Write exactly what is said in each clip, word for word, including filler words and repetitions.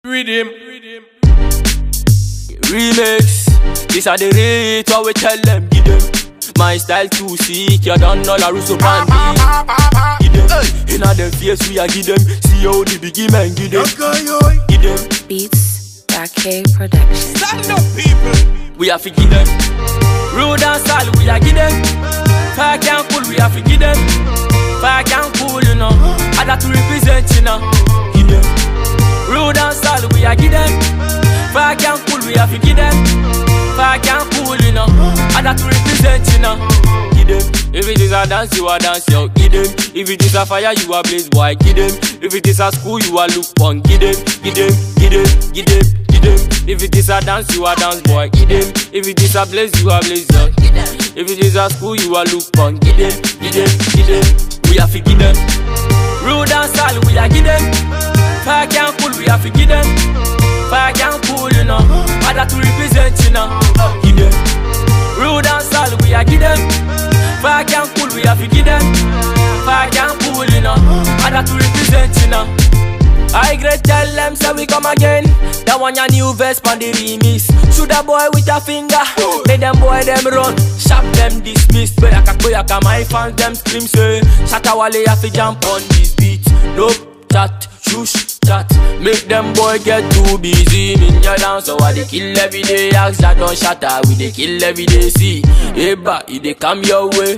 Rhythm. Remix. These are the rates, what we tell them, give them. My style too sick, you don't know la Russo Band. Give them, inna them face we a give them. See how the biggie man give them. Give them. Beats, K Production. Stand up people. We have to give them. Rude and style we a give them. Fire can cool we have to give them. Fire can cool you know. I got to represent you know. Give them. Rude and style we a give them. Fire can cool we have to give them. Fire can cool you know. I got to represent you know. Give them. If it is a dance you a dance yo. Give them. If it is a fire you a blaze boy. Give them. If it is a school you a look punk. Give them. Give them. Give them. Give them. Give them. If it is a dance you a dance boy. Give them. If it is a blaze you a blaze yo. If it is a school you a look punk. Give them. Give them. Give them. We have to give them. Rude and style we a give them. Fire can cool we have to give them. Fire can cool you know. I got to represent you know. Give them. Rude and style we a give them. Fire can cool we have to give them. Fire can cool you know. I got to represent you know. I great tell them say we come again. That one your new vest on the remix. Shoot a boy with a finger. Make them boy them run. Shop them dismissed. Boyaka boyaka my fans them scream say Shatta Wale have to jump on this beat. Nope, chat, shush, chat. Make them boy get too busy. In your dance so I they kill every day. Ask that don't shatter we they kill every day. See, hey ba, if they come your way.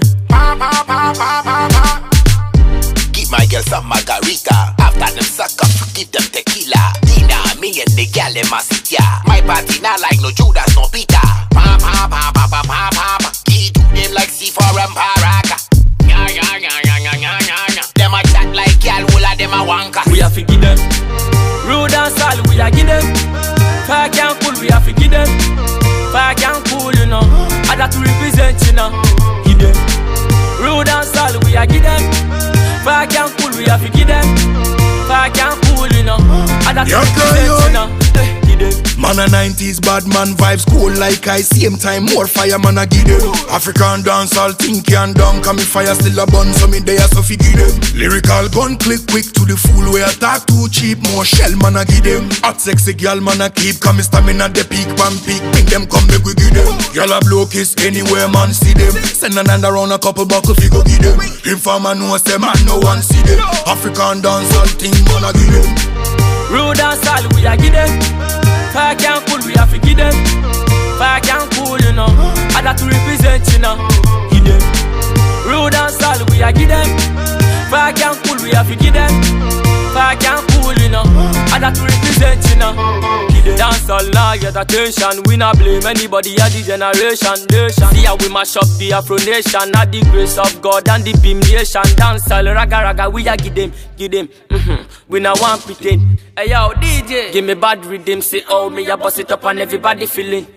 Give my girl some margarita. After them suck up, give them tequila. Dina, me and the gal in my city. My party not like no Judas, no Peter. Pa pa pa pa pa pa pa pa. He do them like C four and Paraka. Ya ya ya ya ya ya ya ya. Them a chat like gal, all of them a wanka. We have to give them. Rude and style, we a give them. Fire can cool, we have to give them. Fire can cool, you know. I got to represent, you know. Give them. Rude and style, we a give them. Fire can cool, we have to give them. Fire can cool, you know. I got to represent, you know. Man a nineties bad man vibes cool like I same time more fire man a give them. African dancehall think and down. Cause me fire still a bun so me there so fi give them. Lyrical gun click quick to the fool where attack too cheap. More shell man a give them. Hot sexy girl man a keep. Cause me stamina the peak pan peak. Bring them come make we give them. Girl a blow kiss anywhere man see them. Send another round a couple buckle fi go give them. Informer knows them and no one see them. African dancehall think man a give them. Rude and style we a give them. Fire can cool, we have to give them. Fire can cool, you know. I got to represent, you know. Give them. Rude and style, we a give them. Fire can cool, we have to give them. Fire can cool, you know. I got to represent, you know. Give them. Dance all night, get attention. We not blame anybody at the generation. Nation. See how we mash up the Afro nation. At the grace of God and the beam nation. Dance all raga raga, we a give them. Give them. Mm-hmm. We not want pretend. Hey yo, D J, give me bad rhythm, say oh me a bust it up and everybody feeling.